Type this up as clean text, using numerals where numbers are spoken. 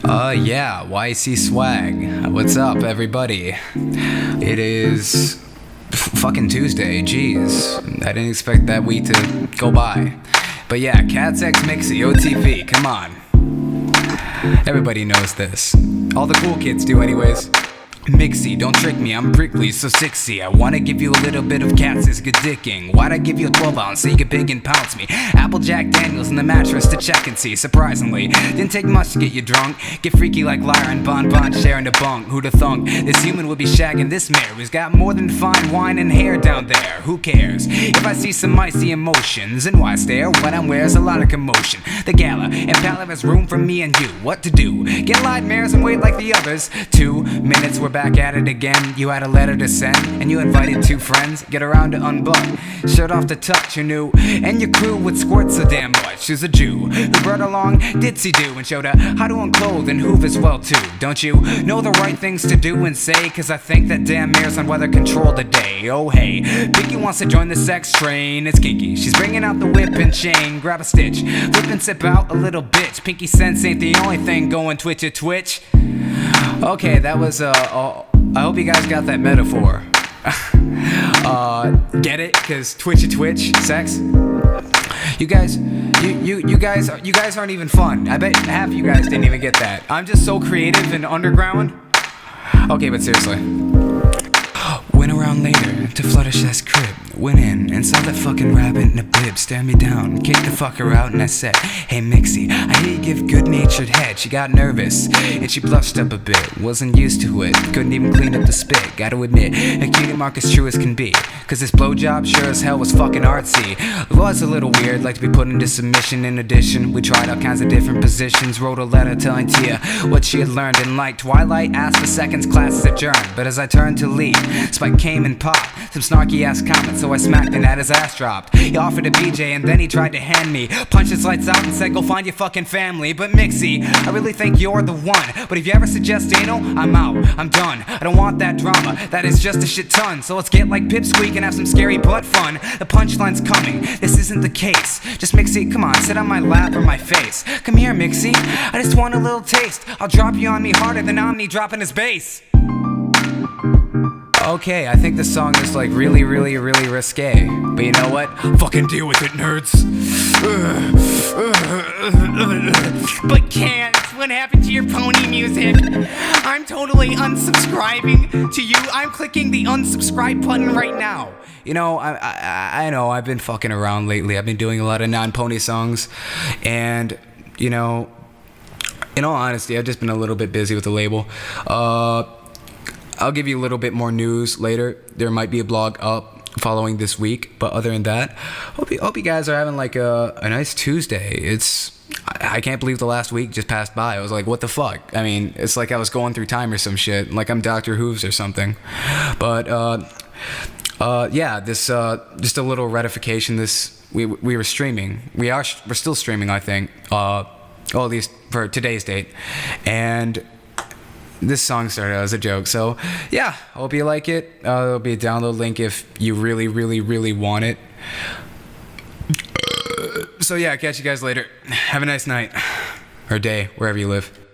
Yeah, YC Swag. What's up, everybody? It is fucking Tuesday, jeez. I didn't expect that week to go by. But yeah, Cats X Mixie, OTP, come on. Everybody knows this. All the cool kids do anyways. Mixie, don't trick me, I'm prickly, so sixy. I wanna give you a little bit of Cat's good dicking. Why'd I give you a 12 ounce so you could big and pounce me? Applejack Daniels in the mattress to check and see. Surprisingly, didn't take much to get you drunk. Get freaky like Lyra and Bon Bon sharing a bunk. Who'da thunk? This human would be shagging this mare who's got more than fine wine and hair down there. Who cares? If I see some icy emotions, and why stare? What I'm wearing's a lot of commotion. The gala and palace has room for me and you. What to do? Get light mares and wait like the others. 2 minutes, we're back at it again. You had a letter to send, and you invited 2 friends. Get around to unbutton, shirt off to touch, you knew. And your crew would squirt so damn much. She's a Jew who brought along Ditsy Do and showed her how to unclothe and hoove as well too. Don't you know the right things to do and say? Cause I think that damn mare's on weather control today. Oh hey, Pinky wants to join the sex train. It's kinky, she's bringing out the whip and chain. Grab a stitch, flip and sip out a little bitch. Pinky sense ain't the only thing going twitch. Okay, that was I hope you guys got that metaphor. Get it? Cause twitch, sex. You guys aren't even fun. I bet half of you guys didn't even get that. I'm just so creative and underground. Okay, but seriously. Went around later to Fluttershy's crib. Went in and saw that fucking rabbit in a bib stare me down, kicked the fucker out, and I said, "Hey Mixie, I hear you give good-natured head." She got nervous and she blushed up a bit. Wasn't used to it, couldn't even clean up the spit. Gotta admit, a cutie mark as true as can be. Cause this blowjob sure as hell was fucking artsy. It was a little weird, like to be put into submission. In addition, we tried all kinds of different positions. Wrote a letter telling Tia what she had learned. And like Twilight, asked for seconds, classes adjourned. But as I turned to leave, Spike came and popped some snarky ass comments, so I smacked and at his ass dropped. He offered a BJ and then he tried to hand me. Punched his lights out and said, "Go find your fucking family." But Mixie, I really think you're the one. But if you ever suggest anal, I'm out, I'm done. I don't want that drama, that is just a shit ton. So let's get like Pipsqueak and have some scary butt fun. The punchline's coming, this isn't the case. Just Mixie, come on, sit on my lap or my face. Come here Mixie, I just want a little taste. I'll drop you on me harder than Omni dropping his bass. Okay, I think this song is like really risque. But you know what? Fucking deal with it, nerds. But can't. What happened to your pony music? I'm totally unsubscribing to you. I'm clicking the unsubscribe button right now. You know, I know I've been fucking around lately. I've been doing a lot of non-pony songs. And, you know, in all honesty, I've just been a little bit busy with the label. I'll give you a little bit more news later. There might be a blog up following this week, but other than that, hope you guys are having like a nice Tuesday. I can't believe the last week just passed by. I was like, what the fuck? I mean, it's like I was going through time or some shit, like I'm Dr. Hooves or something. But yeah, this just a little ratification. We were streaming. We're still streaming, I think. Well, at least for today's date, and this song started as a joke, so yeah, hope you like it. There'll be a download link if you really want it. So yeah, catch you guys later. Have a nice night or day, wherever you live.